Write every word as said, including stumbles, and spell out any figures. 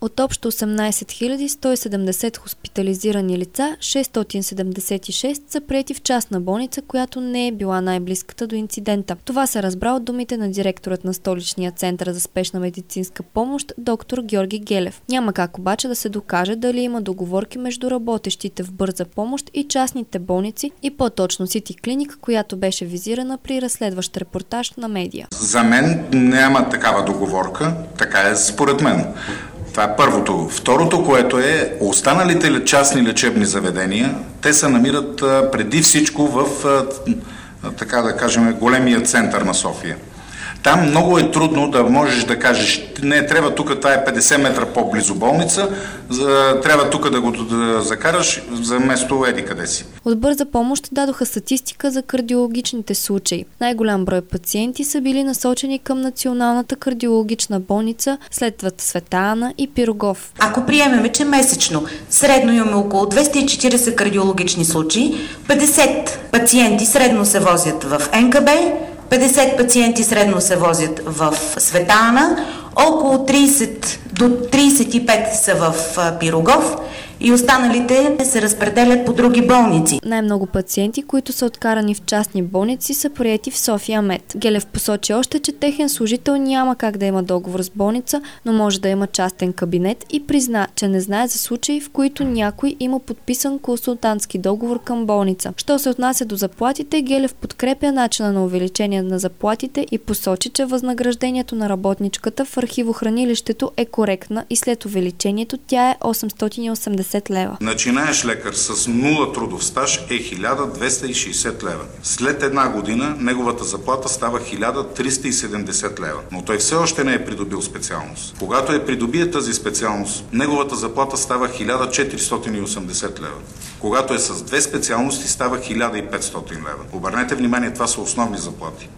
От общо осемнадесет хиляди сто и седемдесет хоспитализирани лица, шестстотин седемдесет и шест са приети в частна болница, която не е била най-близката до инцидента. Това се разбра от думите на директорът на столичния център за спешна медицинска помощ, доктор Георги Гелев. Няма как обаче да се докаже дали има договорки между работещите в бърза помощ и частните болници и по-точно Сити Клиник, която беше визирана при разследващ репортаж на медия. За мен няма такава договорка, така е според мен. Това е първото. Второто, което е, останалите частни лечебни заведения, те се намират преди всичко в, така да кажем, големия център на София. Там много е трудно да можеш да кажеш, не, трябва тук, това е петдесет метра по-близо болница, трябва тук да го да закараш за место еди къде си. От бърза помощ дадоха статистика за кардиологичните случаи. Най-голям брой пациенти са били насочени към Националната кардиологична болница, следват Света Ана и Пирогов. Ако приемеме, че месечно средно имаме около двеста и четиридесет кардиологични случаи, петдесет пациенти средно се возят в Ен Ка Бе, петдесет пациенти средно се возят в Света Ана, около тридесет до тридесет и пет са в Пирогов и останалите се разпределят по други болници. Най-много пациенти, които са откарани в частни болници, са приети в София Мед. Гелев посочи още, че техен служител няма как да има договор с болница, но може да има частен кабинет и призна, че не знае за случаи, в които някой има подписан консултантски договор към болница. Що се отнася до заплатите, Гелев подкрепя начина на увеличение на заплатите и посочи, че възнаграждението на работничката в архивохранилището е коректна и след увеличението тя е осемстотин и осемдесет лева. Начинаеш лекар с нула трудов стаж е хиляда двеста и шейсет лева. След една година неговата заплата става хиляда триста и седемдесет лева. Но той все още не е придобил специалност. Когато е придобие тази специалност, неговата заплата става хиляда четиристотин и осемдесет лева. Когато е с две специалности, става хиляда и петстотин лева. Обърнете внимание, това са основни заплати.